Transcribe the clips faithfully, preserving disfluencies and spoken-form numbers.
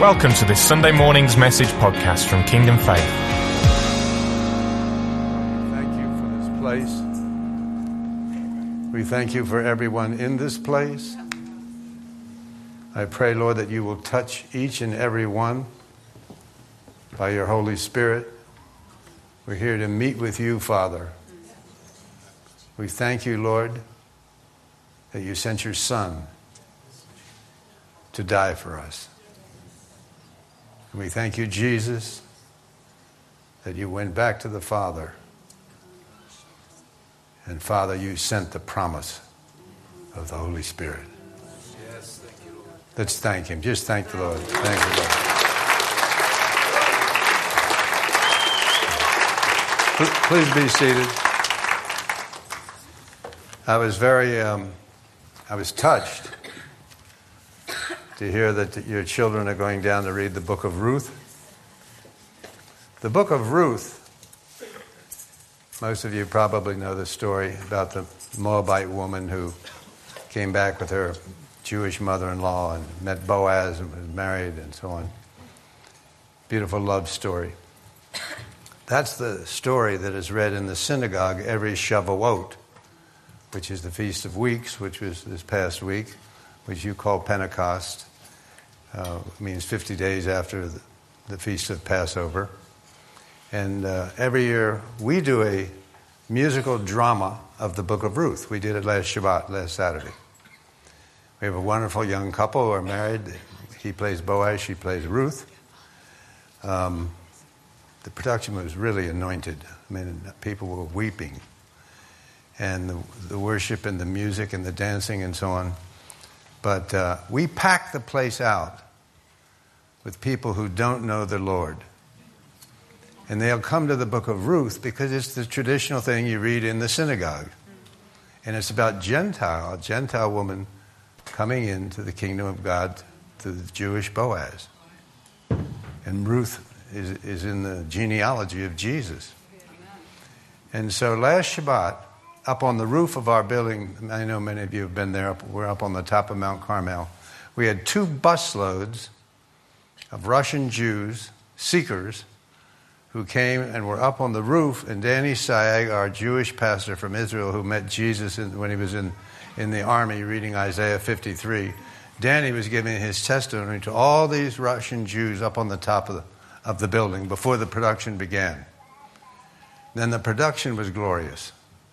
Welcome to this Sunday morning's message podcast from Kingdom Faith. Thank you for this place. We thank you for everyone in this place. I pray, Lord, that you will touch each and every one by your Holy Spirit. We're here to meet with you, Father. We thank you, Lord, that you sent your Son to die for us. And we thank you, Jesus, that you went back to the Father. And Father, you sent the promise of the Holy Spirit. Yes, thank you, Lord. Let's thank him. Just thank the Lord. Thank you, Lord. Please be seated. I was very, um, I was touched to hear that your children are going down to read the book of Ruth. The book of Ruth, most of you probably know the story about the Moabite woman who came back with her Jewish mother-in-law and met Boaz and was married and so on. Beautiful love story. That's the story that is read in the synagogue every Shavuot, which is the Feast of Weeks, which was this past week, which you call Pentecost. Uh, means fifty days after the, the Feast of Passover. And uh, every year we do a musical drama of the book of Ruth. We did it last Shabbat, last Saturday. We have a wonderful young couple who are married. He plays Boaz, she plays Ruth. Um, the production was really anointed. I mean, people were weeping. And the, the worship and the music and the dancing and so on. But uh, we pack the place out with people who don't know the Lord. And they'll come to the book of Ruth because it's the traditional thing you read in the synagogue. And it's about Gentile, a Gentile woman coming into the kingdom of God to the Jewish Boaz. And Ruth is, is in the genealogy of Jesus. And so last Shabbat, up on the roof of our building, I know many of you have been there, we're up on the top of Mount Carmel. We had two busloads of Russian Jews, seekers, who came and were up on the roof, and Danny Sayag, our Jewish pastor from Israel who met Jesus in, when he was in, in the army reading Isaiah fifty-three, Danny was giving his testimony to all these Russian Jews up on the top of the, of the building before the production began. Then the production was glorious.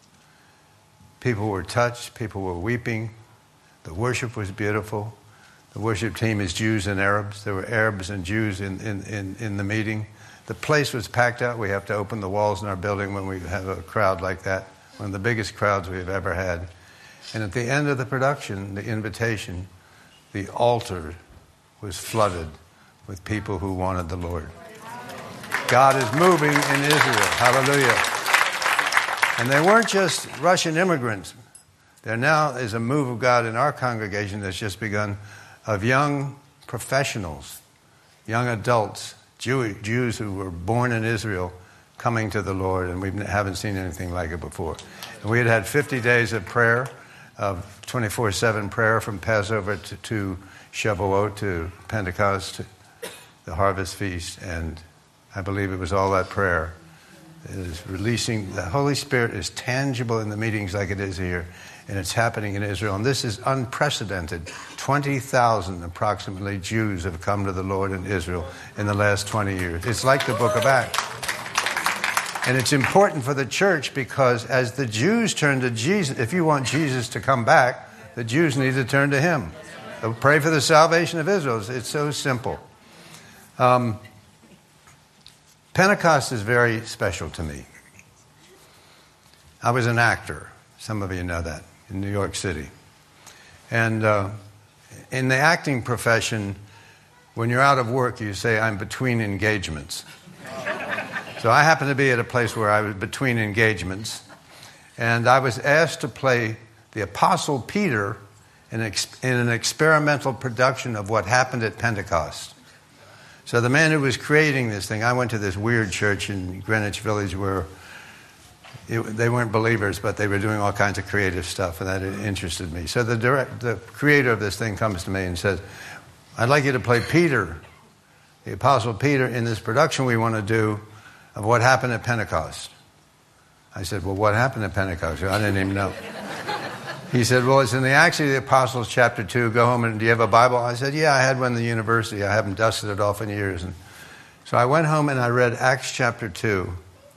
People were touched. People were weeping. The worship was beautiful. The worship team is Jews and Arabs. There were Arabs and Jews in, in, in, in the meeting. The place was packed out. We have to open the walls in our building when we have a crowd like that. One of the biggest crowds we've ever had. And at the end of the production, the invitation, the altar was flooded with people who wanted the Lord. God is moving in Israel. Hallelujah. And they weren't just Russian immigrants. There now is a move of God in our congregation that's just begun of young professionals, young adults, Jew, Jews who were born in Israel coming to the Lord, and we haven't seen anything like it before. And we had had fifty days of prayer, of twenty-four seven prayer from Passover to, to Shavuot, to Pentecost, to the Harvest Feast, and I believe it was all that prayer. It is releasing, the Holy Spirit is tangible in the meetings like it is here, and it's happening in Israel. And this is unprecedented. twenty thousand approximately Jews have come to the Lord in Israel in the last twenty years. It's like the book of Acts. And it's important for the church because as the Jews turn to Jesus, if you want Jesus to come back, the Jews need to turn to him. So pray for the salvation of Israel. It's so simple. Um, Pentecost is very special to me. I was an actor. Some of you know that, in New York City. And uh, in the acting profession, when you're out of work, you say, I'm between engagements. So I happened to be at a place where I was between engagements. And I was asked to play the Apostle Peter in, ex- in an experimental production of what happened at Pentecost. So the man who was creating this thing, I went to this weird church in Greenwich Village where it, they weren't believers, but they were doing all kinds of creative stuff, and that interested me. So the direct, the creator of this thing comes to me and says, I'd like you to play Peter the Apostle Peter, in this production we want to do of what happened at Pentecost. I said, well, what happened at Pentecost? I didn't even know. He said, well, it's in the Acts of the Apostles, chapter two. Go home and do you have a Bible? I said, yeah, I had one in the university. I haven't dusted it off in years. And so I went home and I read Acts chapter two.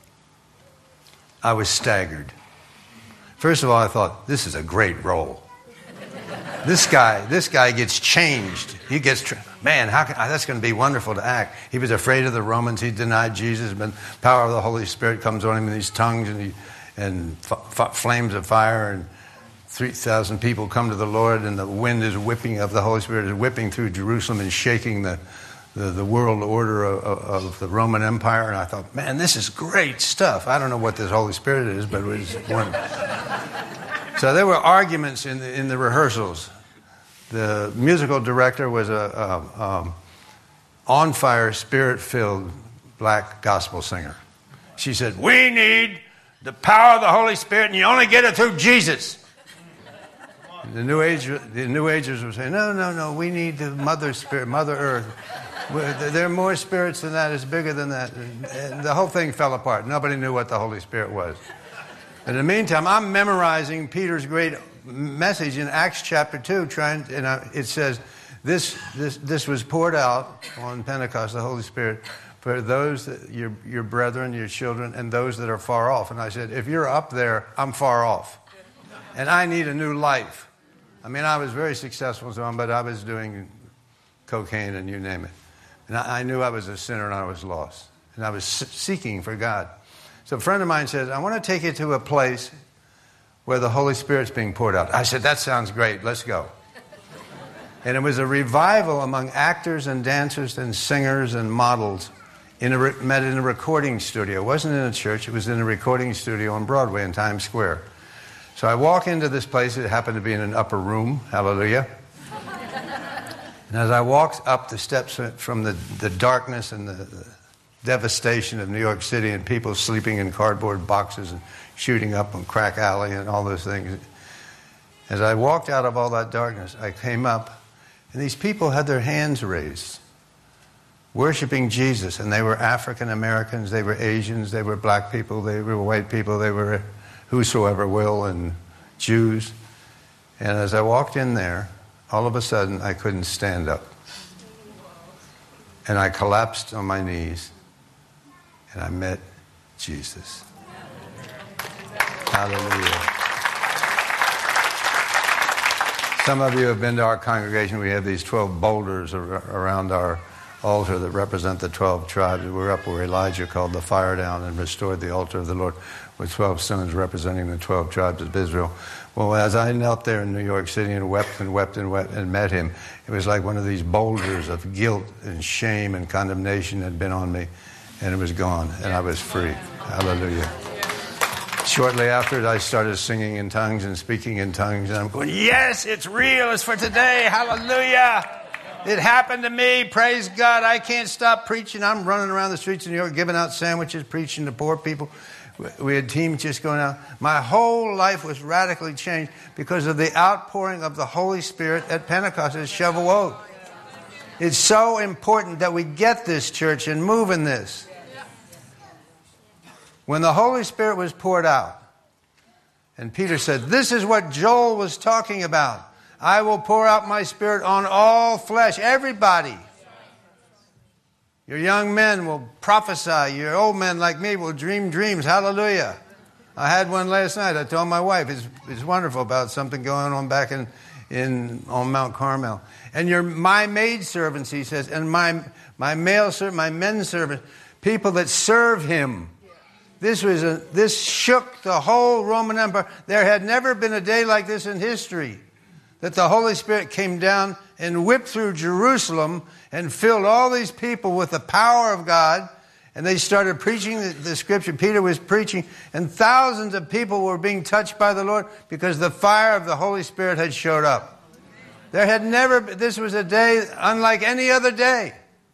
I was staggered. First of all, I thought, this is a great role. This guy, this guy gets changed. He gets, tra- man, how can, that's going to be wonderful to act. He was afraid of the Romans. He denied Jesus, but power of the Holy Spirit comes on him in these tongues and, he, and f- f- flames of fire, and three thousand people come to the Lord, and the wind is whipping of the Holy Spirit is whipping through Jerusalem and shaking the, the, the world order of, of, of the Roman Empire. And I thought, man, this is great stuff. I don't know what this Holy Spirit is, but it was wonderful. So there were arguments in the, in the rehearsals. The musical director was a, a um, on-fire, spirit-filled black gospel singer. She said, we need the power of the Holy Spirit, and you only get it through Jesus. The New Age, the New Agers were saying, no, no, no, we need the Mother Spirit, Mother Earth. There are more spirits than that. It's bigger than that. And the whole thing fell apart. Nobody knew what the Holy Spirit was. In the meantime, I'm memorizing Peter's great message in Acts chapter two, trying, and I, it says, this, this, this was poured out on Pentecost, the Holy Spirit, for those, that, your, your brethren, your children, and those that are far off. And I said, if you're up there, I'm far off. And I need a new life. I mean, I was very successful, but I was doing cocaine and you name it. And I, I knew I was a sinner and I was lost. And I was seeking for God. So a friend of mine says, I want to take you to a place where the Holy Spirit's being poured out. I said, that sounds great. Let's go. And it was a revival among actors and dancers and singers and models in a, met in a recording studio. It wasn't in a church. It was in a recording studio on Broadway in Times Square. So I walk into this place. It happened to be in an upper room. Hallelujah. And as I walked up the steps from the, the darkness and the, the devastation of New York City and people sleeping in cardboard boxes and shooting up on Crack Alley and all those things, as I walked out of all that darkness, I came up, and these people had their hands raised, worshiping Jesus. And they were African Americans, they were Asians, they were black people, they were white people, they were whosoever will, and Jews. And as I walked in there, all of a sudden I couldn't stand up. And I collapsed on my knees, and I met Jesus. Hallelujah. Some of you have been to our congregation. We have these twelve boulders around our altar that represent the twelve tribes. We're up where Elijah called the fire down and restored the altar of the Lord with twelve stones representing the twelve tribes of Israel. Well, as I knelt there in New York City and wept and wept and wept and met him, it was like one of these boulders of guilt and shame and condemnation had been on me, and it was gone, and I was free. Hallelujah. Shortly after it, I started singing in tongues and speaking in tongues, and I'm going, yes, it's real. It's for today. Hallelujah. It happened to me. Praise God. I can't stop preaching. I'm running around the streets of New York, giving out sandwiches, preaching to poor people. We had teams just going out. My whole life was radically changed because of the outpouring of the Holy Spirit at Pentecost, at Shavuot. It's so important that we get this, church, and move in this. When the Holy Spirit was poured out, and Peter said, this is what Joel was talking about. I will pour out my Spirit on all flesh, everybody. Your young men will prophesy. Your old men like me will dream dreams. Hallelujah. I had one last night. I told my wife, it's, it's wonderful about something going on back in, in on Mount Carmel. And your my maidservants, he says, and my my male servant, my men servants, people that serve him. This was a, this shook the whole Roman Empire. There had never been a day like this in history, that the Holy Spirit came down and whipped through Jerusalem and filled all these people with the power of God. And they started preaching the, the scripture. Peter was preaching, and thousands of people were being touched by the Lord because the fire of the Holy Spirit had showed up. There had never, this was a day unlike any other day.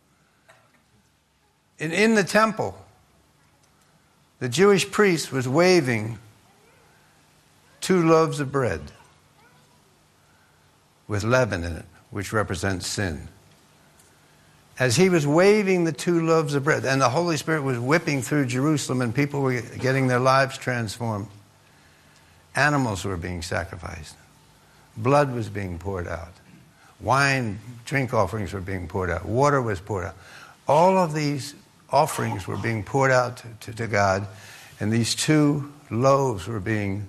In, in the temple, the Jewish priest was waving two loaves of bread with leaven in it, which represents sin. As he was waving the two loaves of bread, and the Holy Spirit was whipping through Jerusalem, and people were getting their lives transformed, animals were being sacrificed. Blood was being poured out. Wine, drink offerings were being poured out. Water was poured out. All of these offerings were being poured out to, to, to God, and these two loaves were being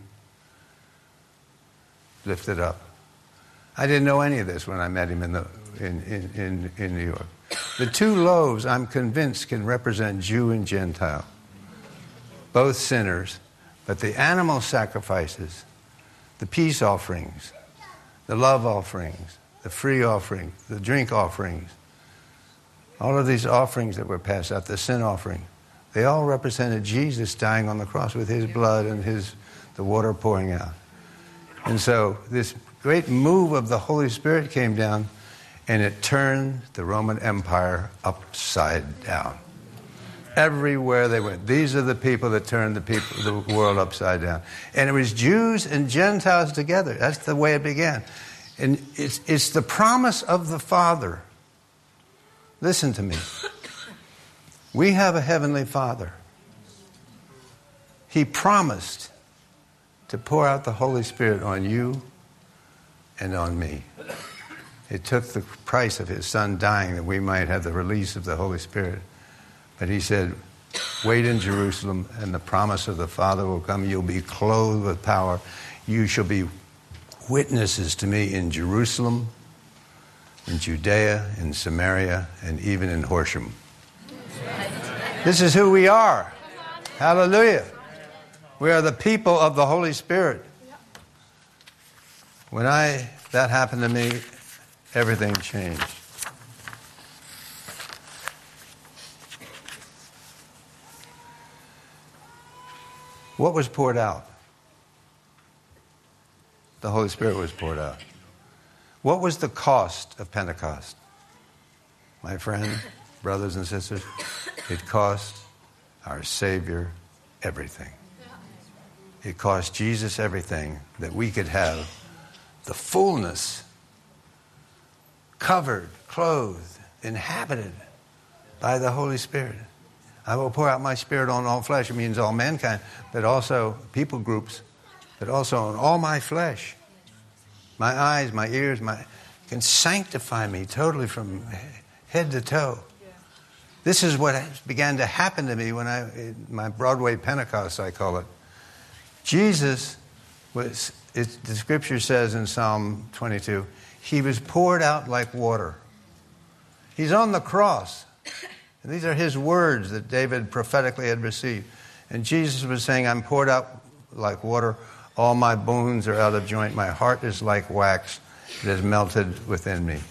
lifted up. I didn't know any of this when I met him in, the, in, in, in, in New York. The two loaves, I'm convinced, can represent Jew and Gentile, both sinners, but the animal sacrifices, the peace offerings, the love offerings, the free offerings, the drink offerings, all of these offerings that were passed out, the sin offering, they all represented Jesus dying on the cross with his blood and his the water pouring out. And so this great move of the Holy Spirit came down, and it turned the Roman Empire upside down. Everywhere they went. These are the people that turned the people, the world upside down. And it was Jews and Gentiles together. That's the way it began. And it's, it's the promise of the Father. Listen to me. We have a heavenly Father. He promised to pour out the Holy Spirit on you and on me. It took the price of his Son dying that we might have the release of the Holy Spirit. But he said, wait in Jerusalem, and the promise of the Father will come. You'll be clothed with power. You shall be witnesses to me in Jerusalem, in Judea, in Samaria, and even in Horsham. This is who we are. Hallelujah. We are the people of the Holy Spirit. When I that happened to me, everything changed. What was poured out? The Holy Spirit was poured out. What was the cost of Pentecost? My friend, brothers and sisters, it cost our Savior everything. It cost Jesus everything that we could have the fullness, covered, clothed, inhabited by the Holy Spirit. I will pour out my Spirit on all flesh. It means all mankind, but also people groups, but also on all my flesh. My eyes, my ears, my can sanctify me totally from head to toe. This is what began to happen to me when I, my Broadway Pentecost, I call it. Jesus was, it, the scripture says in Psalm twenty-two, he was poured out like water. He's on the cross. And these are his words that David prophetically had received. And Jesus was saying, I'm poured out like water. All my bones are out of joint. My heart is like wax. It has melted within me.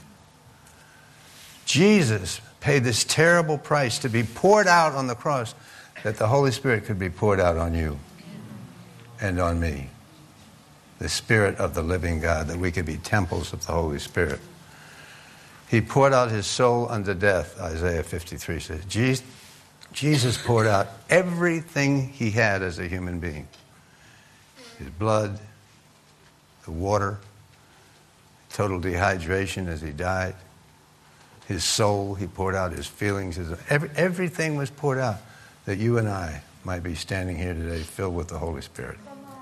Jesus paid this terrible price to be poured out on the cross that the Holy Spirit could be poured out on you and on me. The Spirit of the living God, that we could be temples of the Holy Spirit. He poured out his soul unto death, Isaiah fifty-three says. Jesus, Jesus poured out everything he had as a human being. His blood, the water, total dehydration as he died. His soul, he poured out his feelings. His, every, everything was poured out that you and I might be standing here today filled with the Holy Spirit.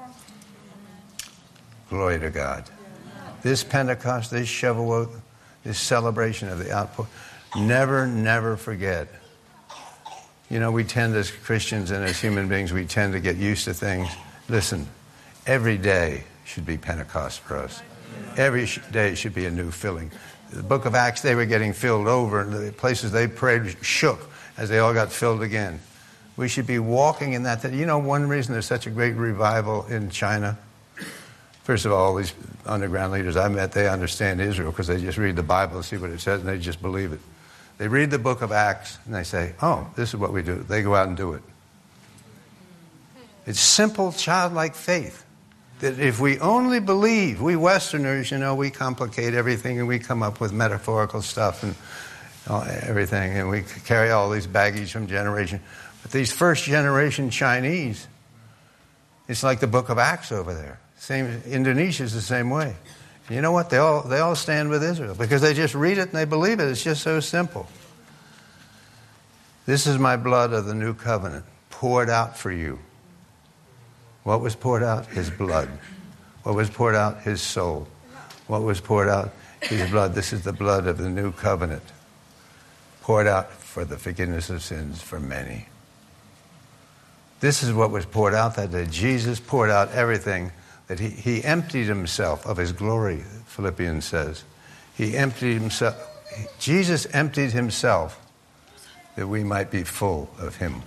Glory to God. This Pentecost, this Shavuot, this celebration of the outpour, never, never forget. You know, we tend as Christians and as human beings, we tend to get used to things. Listen, every day should be Pentecost for us. Every day should be a new filling. The book of Acts, they were getting filled over, and the places they prayed shook as they all got filled again. We should be walking in that. You know, one reason there's such a great revival in China? First of all, all these underground leaders I met, they understand Israel because they just read the Bible and see what it says, and they just believe it. They read the book of Acts, and they say, oh, this is what we do. They go out and do it. It's simple, childlike faith. That if we only believe, we Westerners, you know, we complicate everything, and we come up with metaphorical stuff and everything, and we carry all these baggage from generation. But these first generation Chinese, it's like the book of Acts over there. Same, Indonesia's the same way. And you know what? They all they all stand with Israel because they just read it and they believe it. It's just so simple. This is my blood of the new covenant, poured out for you. What was poured out? His blood. What was poured out? His soul. What was poured out? His blood. This is the blood of the new covenant, poured out for the forgiveness of sins for many. This is what was poured out that day. Jesus poured out everything, that he, he emptied himself of his glory, Philippians says. He emptied himself. Jesus emptied himself that we might be full of him.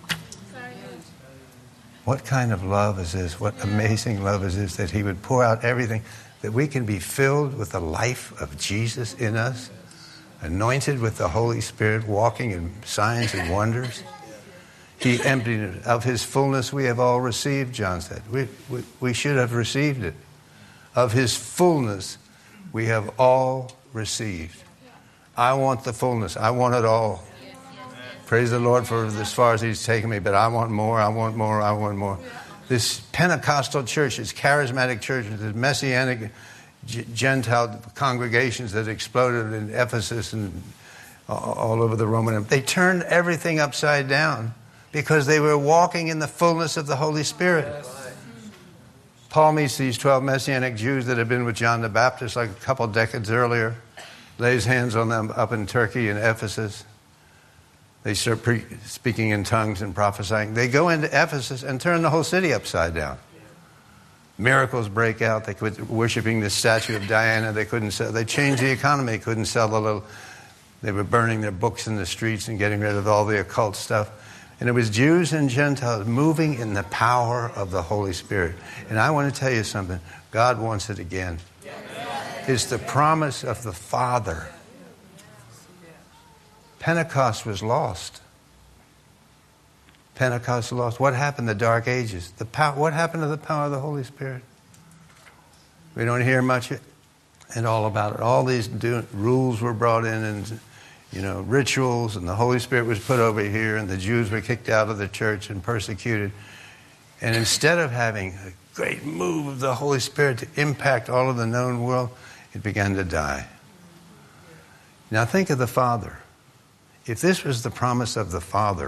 What kind of love is this? What amazing love is this, that he would pour out everything, that we can be filled with the life of Jesus in us, anointed with the Holy Spirit, walking in signs and wonders. He emptied it. Of his fullness we have all received, John said. We, we, we should have received it. Of his fullness we have all received. I want the fullness. I want it all. Praise the Lord for as far as he's taken me, but I want more, I want more, I want more. This Pentecostal church, this charismatic church, this messianic Gentile congregations that exploded in Ephesus and all over the Roman Empire, they turned everything upside down because they were walking in the fullness of the Holy Spirit. Paul meets these twelve Messianic Jews that had been with John the Baptist like a couple decades earlier, lays hands on them up in Turkey in Ephesus. They start pre- speaking in tongues and prophesying. They go into Ephesus and turn the whole city upside down. Miracles break out. They quit worshiping the statue of Diana. They couldn't sell. They changed the economy. They couldn't sell the little. They were burning their books in the streets and getting rid of all the occult stuff. And it was Jews and Gentiles moving in the power of the Holy Spirit. And I want to tell you something. God wants it again. It's the promise of the Father. Pentecost was lost. Pentecost was lost. What happened in the Dark Ages? The power, what happened to the power of the Holy Spirit? We don't hear much at all about it. All these do, rules were brought in, and you know, rituals, and the Holy Spirit was put over here, and the Jews were kicked out of the church and persecuted. And instead of having a great move of the Holy Spirit to impact all of the known world, it began to die. Now think of the Father. If this was the promise of the Father,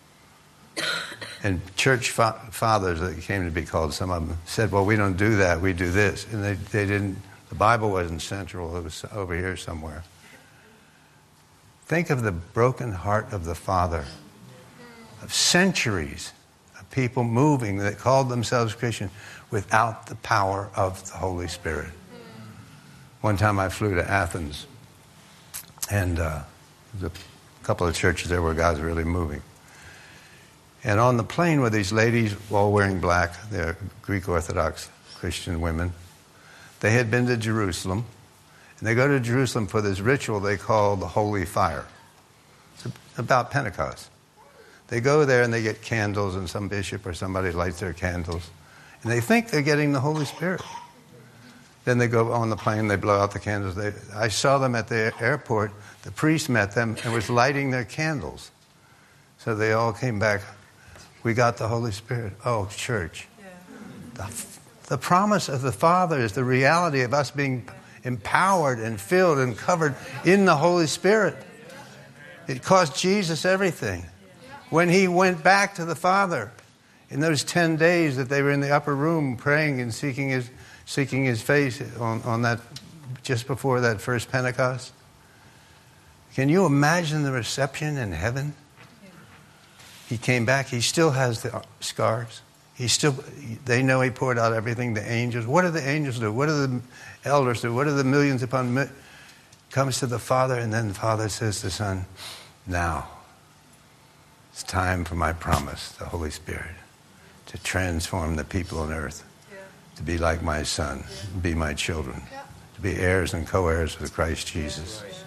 and church fa- fathers that came to be called, some of them said, well, we don't do that, we do this. And they, they didn't, the Bible wasn't central, it was over here somewhere. Think of the broken heart of the Father, of centuries of people moving that called themselves Christian without the power of the Holy Spirit. One time I flew to Athens, and uh, the couple of churches there where God's really moving. And on the plane were these ladies all wearing black. They're Greek Orthodox Christian women. They had been to Jerusalem. And they go to Jerusalem for this ritual they call the Holy Fire. It's about Pentecost. They go there and they get candles, and some bishop or somebody lights their candles. And they think they're getting the Holy Spirit. Then they go on the plane, they blow out the candles. They, I saw them at the airport. The priest met them and was lighting their candles. So they all came back. We got the Holy Spirit. Oh, church. Yeah. The, the promise of the Father is the reality of us being empowered and filled and covered in the Holy Spirit. It cost Jesus everything. When he went back to the Father in those ten days that they were in the upper room praying and seeking his seeking his face on, on that just before that first Pentecost. Can you imagine the reception in heaven? He came back. He still has the scars. He still, they know he poured out everything. The angels. What do the angels do? What do the elders do? What do the millions upon millions? Comes to the Father, and then the Father says to the Son, now it's time for my promise, the Holy Spirit, to transform the people on earth, yeah. to be like my Son, yeah. be my children, yeah. to be heirs and co-heirs with Christ Jesus. Yeah.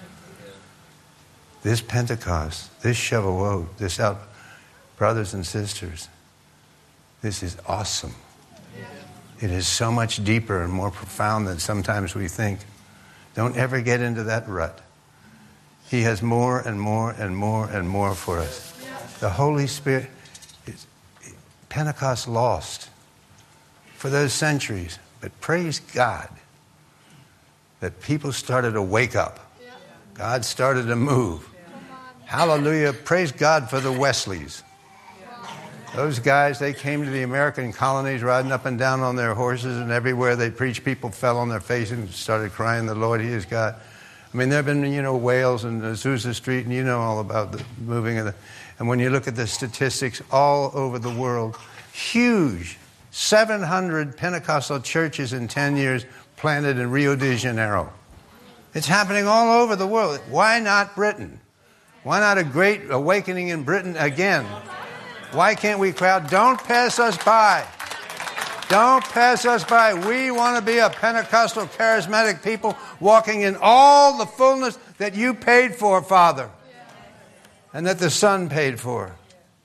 This Pentecost, this Shavuot, this out, brothers and sisters, this is awesome. It is so much deeper and more profound than sometimes we think. Don't ever get into that rut. He has more and more and more and more for us. The Holy Spirit, is, Pentecost lost for those centuries. But praise God that people started to wake up. God started to move. Hallelujah. Praise God for the Wesleys. Those guys, they came to the American colonies riding up and down on their horses, and everywhere they preached, people fell on their face and started crying, the Lord, He is God. I mean, there have been, you know, Wales and Azusa Street, and you know all about the moving of the... And when you look at the statistics all over the world, huge, seven hundred Pentecostal churches in ten years planted in Rio de Janeiro. It's happening all over the world. Why not Britain? Why not a great awakening in Britain again? Why can't we crowd? Don't pass us by. Don't pass us by. We want to be a Pentecostal charismatic people walking in all the fullness that you paid for, Father, and that the Son paid for.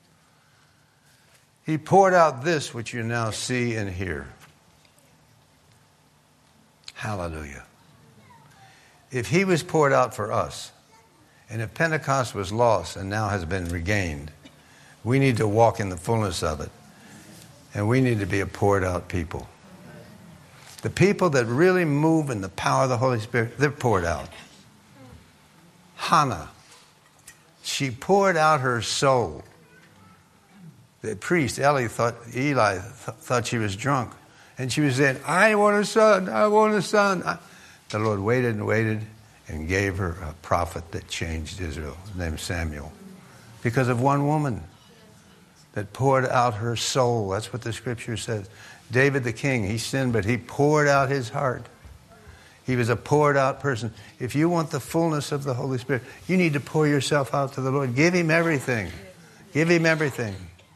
He poured out this which you now see and hear. Hallelujah. If He was poured out for us, and if Pentecost was lost and now has been regained, we need to walk in the fullness of it. And we need to be a poured out people. The people that really move in the power of the Holy Spirit, they're poured out. Hannah, she poured out her soul. The priest, Eli, thought, Eli th- thought she was drunk. And she was saying, I want a son, I want a son. I... The Lord waited and waited and gave her a prophet that changed Israel, named Samuel. Because of one woman that poured out her soul. That's what the scripture says. David the king, he sinned, but he poured out his heart. He was a poured out person. If you want the fullness of the Holy Spirit, you need to pour yourself out to the Lord. Give Him everything. Give Him everything.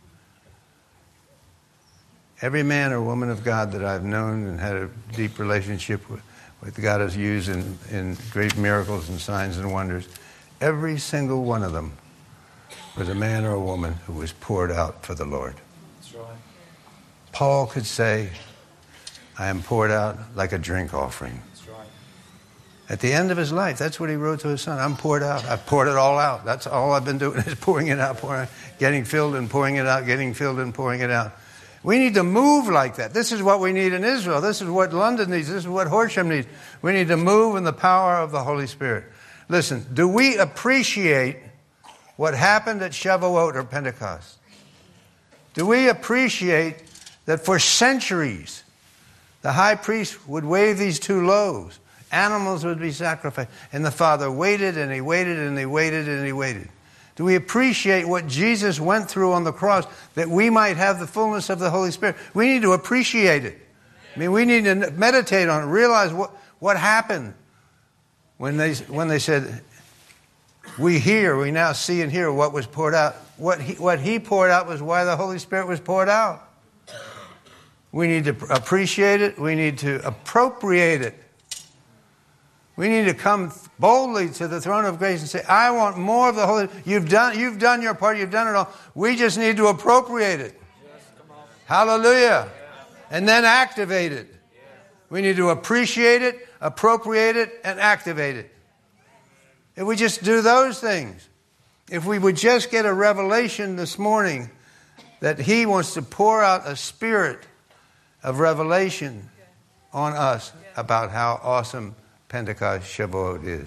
Every man or woman of God that I've known and had a deep relationship with, with God has used in, in great miracles and signs and wonders, every single one of them was a man or a woman who was poured out for the Lord. That's right. Paul could say, I am poured out like a drink offering. That's right. At the end of his life, that's what he wrote to his son. I'm poured out. I've poured it all out. That's all I've been doing is pouring it out, pouring it, getting filled and pouring it out, getting filled and pouring it out. We need to move like that. This is what we need in Israel. This is what London needs. This is what Horsham needs. We need to move in the power of the Holy Spirit. Listen, do we appreciate what happened at Shavuot or Pentecost? Do we appreciate that for centuries the high priest would wave these two loaves, animals would be sacrificed, and the Father waited and He waited and He waited and He waited? Do we appreciate what Jesus went through on the cross that we might have the fullness of the Holy Spirit? We need to appreciate it. I mean, we need to meditate on it, realize what, what happened when they, when they said, we hear, we now see and hear what was poured out. What he, what he poured out was why the Holy Spirit was poured out. We need to appreciate it. We need to appropriate it. We need to come boldly to the throne of grace and say, I want more of the Holy Spirit. You've done, you've done your part. You've done it all. We just need to appropriate it. Yes, come on. Hallelujah. And then activate it. We need to appreciate it, appropriate it, and activate it. If we just do those things, if we would just get a revelation this morning that He wants to pour out a spirit of revelation on us about how awesome Pentecost Shavuot is.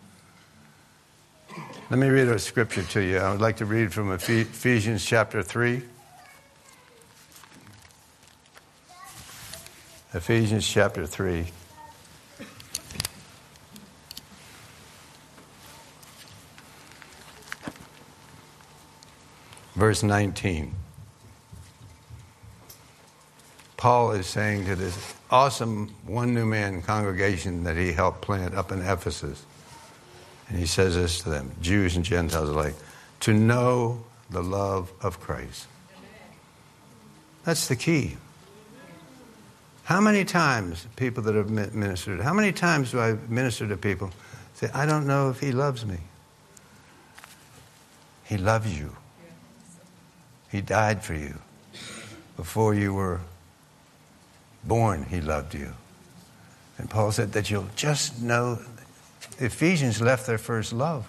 Let me read a scripture to you. I would like to read from Ephesians chapter three. Ephesians chapter three. Verse nineteen. Paul is saying to this awesome one new man congregation that he helped plant up in Ephesus. And he says this to them, Jews and Gentiles alike, to know the love of Christ. That's the key. How many times people that have ministered, how many times do I minister to people say, I don't know if He loves me. He loves you. He died for you. Before you were born, He loved you. And Paul said that you'll just know. The Ephesians left their first love.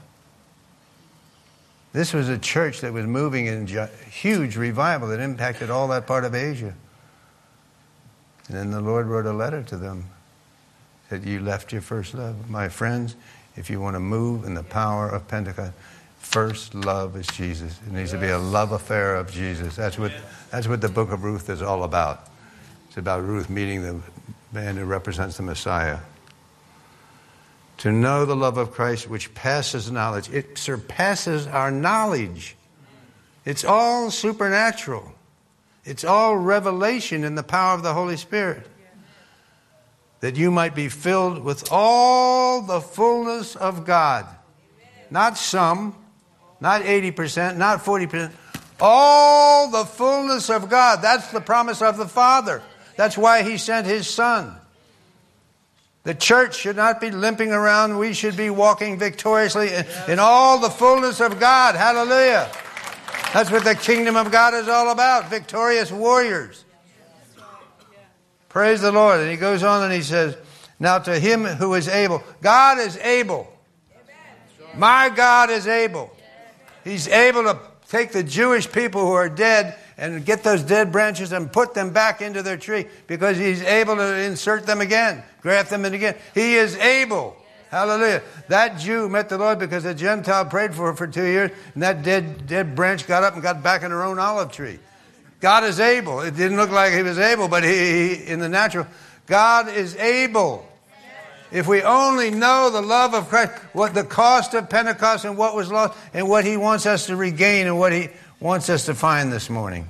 This was a church that was moving in huge revival that impacted all that part of Asia. And then the Lord wrote a letter to them. Said, you left your first love. My friends, if you want to move in the power of Pentecost, first love is Jesus. It needs to be a love affair of Jesus. That's what that's what the book of Ruth is all about. It's about Ruth meeting the man who represents the Messiah. To know the love of Christ, which passes knowledge. It surpasses our knowledge. It's all supernatural. It's all revelation in the power of the Holy Spirit. That you might be filled with all the fullness of God. Not some, not eighty percent, not forty percent. All the fullness of God. That's the promise of the Father. That's why He sent His Son. The church should not be limping around. We should be walking victoriously in, in all the fullness of God. Hallelujah. That's what the kingdom of God is all about. Victorious warriors. Praise the Lord. And he goes on and he says, now to Him who is able. God is able. My God is able. He's able to take the Jewish people who are dead and get those dead branches and put them back into their tree because He's able to insert them again, graft them in again. He is able. Hallelujah. That Jew met the Lord because a Gentile prayed for her for two years, and that dead dead branch got up and got back in her own olive tree. God is able. It didn't look like He was able, but he, he in the natural, God is able. If we only know the love of Christ, what the cost of Pentecost and what was lost, and what He wants us to regain and what He wants us to find this morning.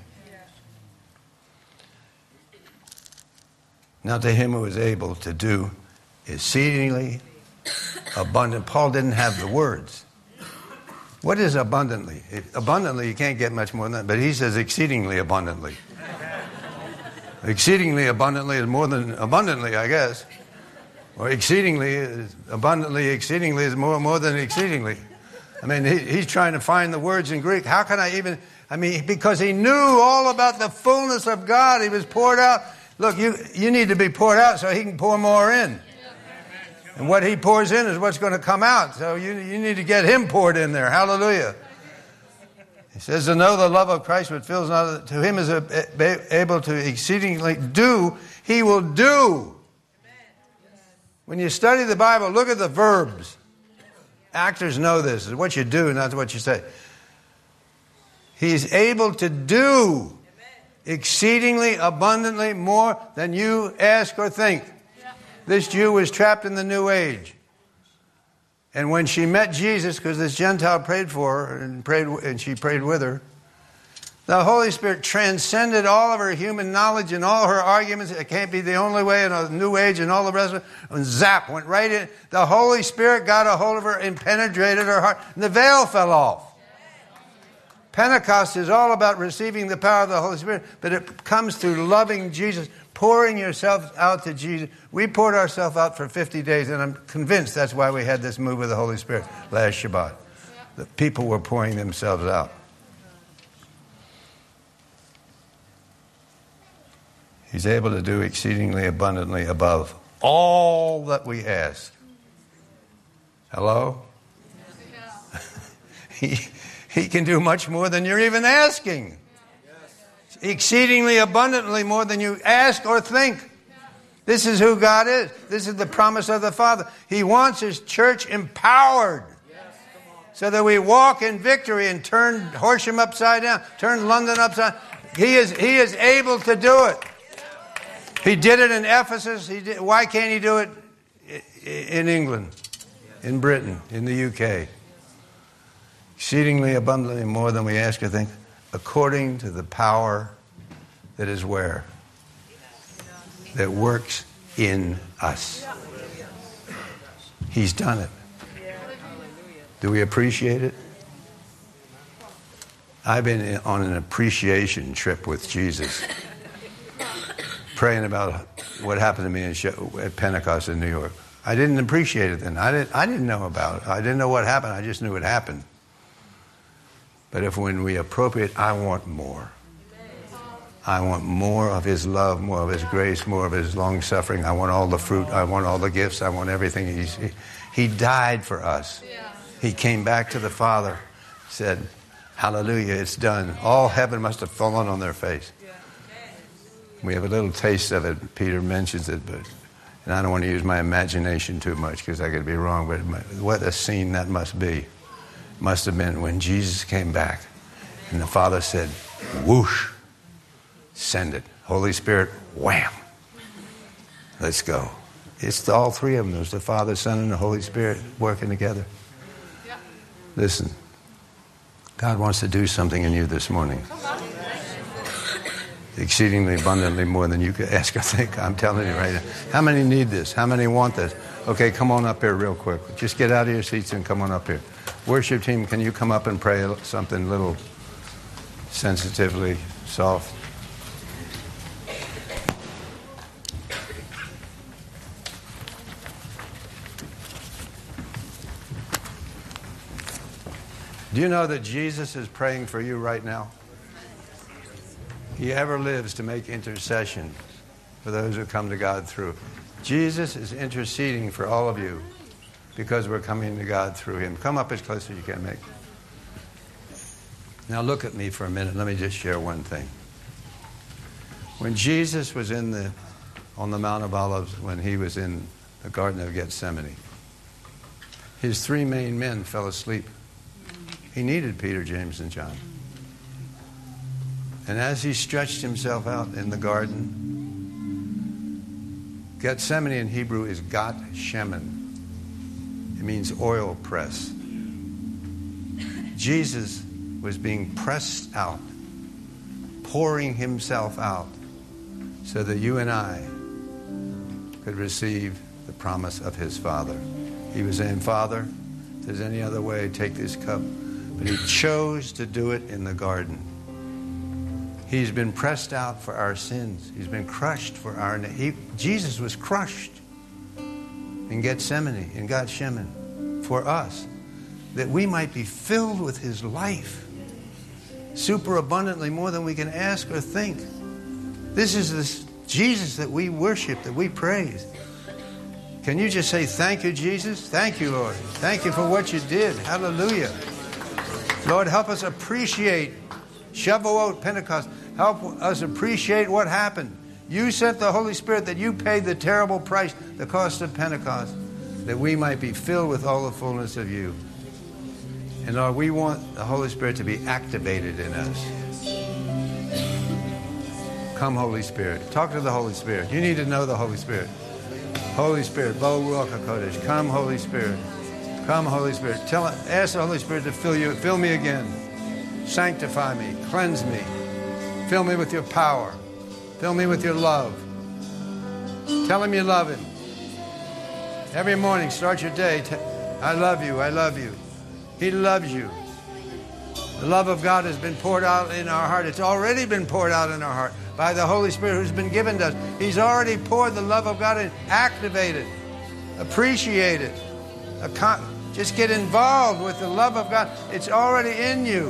Now to Him who is able to do exceedingly abundant. Paul didn't have the words. What is abundantly? It, abundantly, you can't get much more than that, but he says exceedingly abundantly. Exceedingly abundantly is more than abundantly, I guess. Or exceedingly, is abundantly, exceedingly is more, more than exceedingly. I mean, he, he's trying to find the words in Greek. How can I even, I mean, because he knew all about the fullness of God. He was poured out. Look, you, you need to be poured out so He can pour more in. And what He pours in is what's going to come out. So you, you need to get Him poured in there. Hallelujah. He says to know the love of Christ which fills not, to Him is able to exceedingly do, He will do. When you study the Bible, look at the verbs. Actors know this. It's what you do, not what you say. He's able to do exceedingly abundantly more than you ask or think. This Jew was trapped in the New Age. And when she met Jesus, because this Gentile prayed for her and prayed, and she prayed with her, the Holy Spirit transcended all of her human knowledge and all her arguments. It can't be the only way in a New Age and all the rest of it. And zap, went right in. The Holy Spirit got a hold of her and penetrated her heart. And the veil fell off. Pentecost is all about receiving the power of the Holy Spirit, but it comes through loving Jesus, pouring yourself out to Jesus. We poured ourselves out for fifty days, and I'm convinced that's why we had this move of the Holy Spirit last Shabbat. The people were pouring themselves out. He's able to do exceedingly abundantly above all that we ask. Hello? he, he can do much more than you're even asking. Exceedingly abundantly more than you ask or think. This is who God is. This is the promise of the Father. He wants His church empowered so that we walk in victory and turn Horsham upside down, turn London upside down. He is, he is able to do it. He did it in Ephesus. He did, why can't He do it in England, in Britain, in the U K? Exceedingly abundantly more than we ask or think, according to the power that is where? That works in us. He's done it. Do we appreciate it? I've been on an appreciation trip with Jesus, praying about what happened to me at Pentecost in New York. I didn't appreciate it then. I didn't, I didn't know about it. I didn't know what happened. I just knew it happened. But if when we appropriate, I want more. I want more of His love, more of His grace, more of His long-suffering. I want all the fruit. I want all the gifts. I want everything. He's, he, he died for us. He came back to the Father, said, hallelujah, it's done. All heaven must have fallen on their face. We have a little taste of it. Peter mentions it, but and I don't want to use my imagination too much because I could be wrong, but what a scene that must be. must have been when Jesus came back and the Father said, whoosh, send it. Holy Spirit, wham, let's go. It's the, all three of them. There's the Father, Son, and the Holy Spirit working together. Yeah. Listen, God wants to do something in you this morning. Exceedingly abundantly more than you could ask or think. I'm telling you right now. How many need this? How many want this? Okay, come on up here real quick. Just get out of your seats and come on up here. Worship team, can you come up and pray something little sensitively soft? Do you know that Jesus is praying for you right now? He ever lives to make intercession for those who come to God through. Jesus is interceding for all of you because we're coming to God through him. Come up as close as you can, make. Now look at me for a minute. Let me just share one thing. When Jesus was in the on the Mount of Olives, when he was in the Garden of Gethsemane, his three main men fell asleep. He needed Peter, James, and John. And as he stretched himself out in the garden, Gethsemane in Hebrew is Gat Shemen. It means oil press. Jesus was being pressed out, pouring himself out, so that you and I could receive the promise of his Father. He was saying, Father, if there's any other way, take this cup. But he chose to do it in the garden. He's been pressed out for our sins. He's been crushed for our... He, Jesus was crushed in Gethsemane, in Gethsemane, for us, that we might be filled with his life, super abundantly, more than we can ask or think. This is this Jesus that we worship, that we praise. Can you just say, thank you, Jesus? Thank you, Lord. Thank you for what you did. Hallelujah. Lord, help us appreciate Shavuot, Pentecost. Help us appreciate what happened. You sent the Holy Spirit, that you paid the terrible price, the cost of Pentecost, that we might be filled with all the fullness of you. And Lord, we want the Holy Spirit to be activated in us. Come, Holy Spirit. Talk to the Holy Spirit. You need to know the Holy Spirit. Holy Spirit, Bo Ruach HaKodesh. Come, Holy Spirit. Come, Holy Spirit. Tell, ask the Holy Spirit to fill you. Fill me again. Sanctify me. Cleanse me. Fill me with your power. Fill me with your love. Tell him you love him. Every morning, start your day. T- I love you. I love you. He loves you. The love of God has been poured out in our heart. It's already been poured out in our heart by the Holy Spirit who's been given to us. He's already poured the love of God in. Activate it. Appreciate it. Account- Just get involved with the love of God. It's already in you.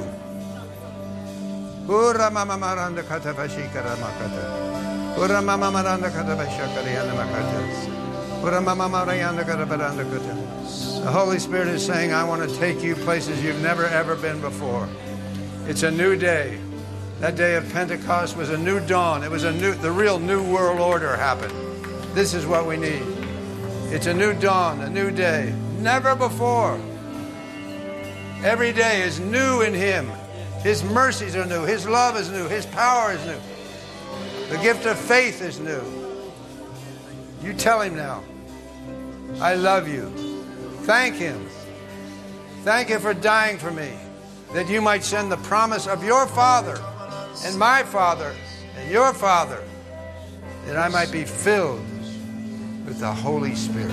Ura mama maranda kata bashikara makata. Ura mama maranda kata bashakariana makata. Ura mama maranda kata baranda kata. The Holy Spirit is saying, I want to take you places you've never ever been before. It's a new day. That day of Pentecost was a new dawn. It was a new, the real new world order happened. This is what we need. It's a new dawn, a new day. Never before. Every day is new in him. His mercies are new. His love is new. His power is new. The gift of faith is new. You tell him now, I love you. Thank him. Thank you for dying for me, that you might send the promise of your Father and my Father and your Father, that I might be filled with the Holy Spirit.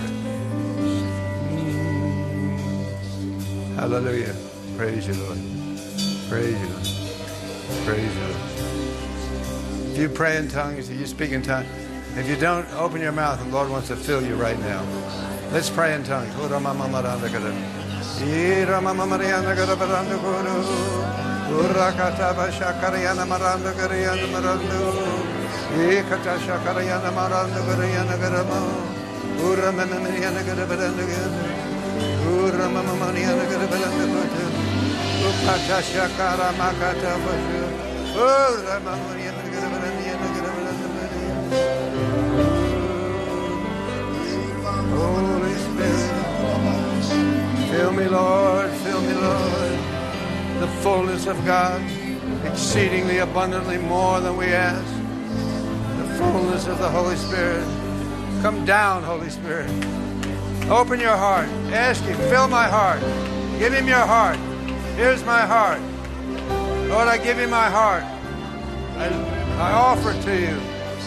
Hallelujah. Praise you, Lord. Praise you, Lord. Praise you, Lord. If you pray in tongues, if you speak in tongues, if you don't, open your mouth, and the Lord wants to fill you right now. Let's pray in tongues. Ura mama maniana gada belanda kota. Ukata shakara makata bashu. Ura mama maniana gada belanda gada belanda. Holy Spirit, fill me, Lord, fill me, Lord. the fullness of God, exceedingly abundantly more than we ask. The fullness of the Holy Spirit. Come down, Holy Spirit. Open your heart. Ask Him, fill my heart. Give Him your heart. Here's my heart. Lord, I give you my heart. I, I offer it to you.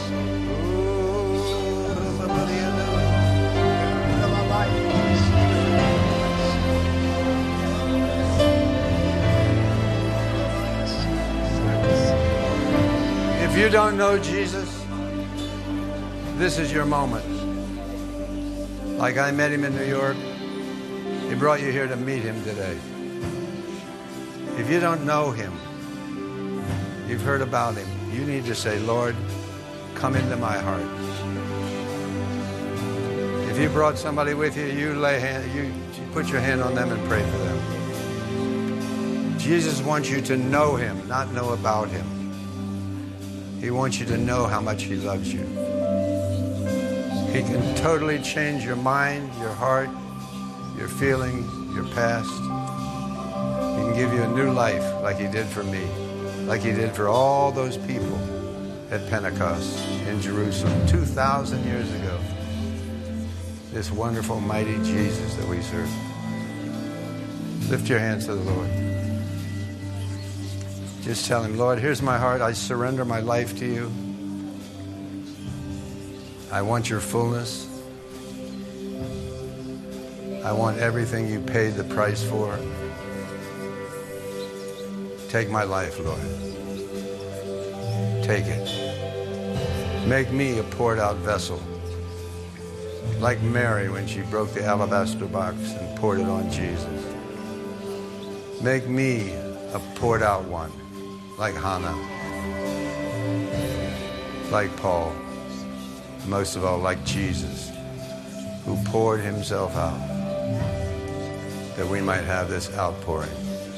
If you don't know Jesus, this is your moment. Like I met Him in New York, He brought you here to meet Him today. If you don't know Him, you've heard about Him, you need to say, Lord, come into my heart. If you brought somebody with you, you lay hand, you put your hand on them and pray for them. Jesus wants you to know Him, not know about Him. He wants you to know how much He loves you. He can totally change your mind, your heart, your feelings, your past. He can give you a new life like He did for me, like He did for all those people at Pentecost in Jerusalem two thousand years ago. This wonderful, mighty Jesus that we serve. Lift your hands to the Lord. Just tell Him, Lord, here's my heart. I surrender my life to you. I want your fullness. I want everything you paid the price for. Take my life, Lord. Take it. Make me a poured out vessel. Like Mary when she broke the alabaster box and poured it on Jesus. Make me a poured out one. Like Hannah, like Paul, most of all like Jesus, who poured Himself out that we might have this outpouring.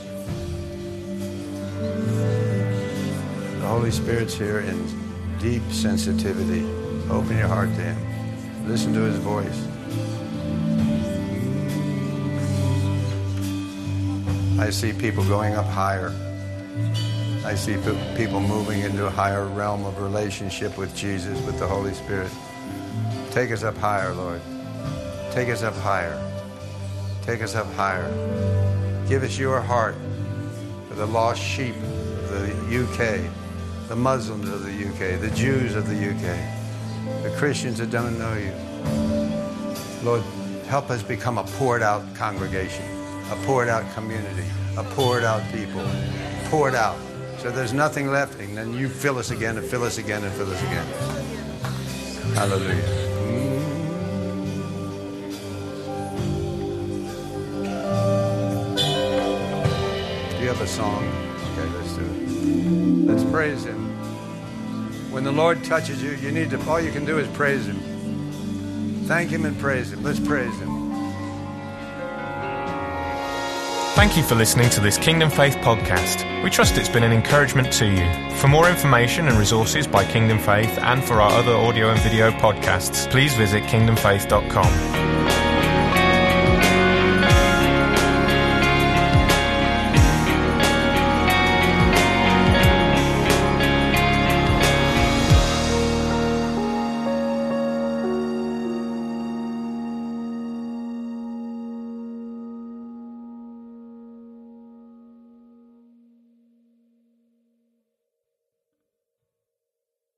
The Holy Spirit's here in deep sensitivity. Open your heart to Him. Listen to His voice. I see people going up higher. I see people moving into a higher realm of relationship with Jesus, with the Holy Spirit. Take us up higher, Lord. Take us up higher. Take us up higher. Give us your heart for the lost sheep of the U K, the Muslims of the U K, the Jews of the U K, the Christians that don't know you. Lord, help us become a poured out congregation, a poured out community, a poured out people, poured out. So there's nothing left, and then you fill us again and fill us again and fill us again. Hallelujah. Do you have a song? Okay, let's do it. Let's praise Him. When the Lord touches you, you need to, all you can do is praise Him. Thank Him and praise Him. Let's praise Him. Thank you for listening to this Kingdom Faith podcast. We trust it's been an encouragement to you. For more information and resources by Kingdom Faith and for our other audio and video podcasts, please visit kingdom faith dot com.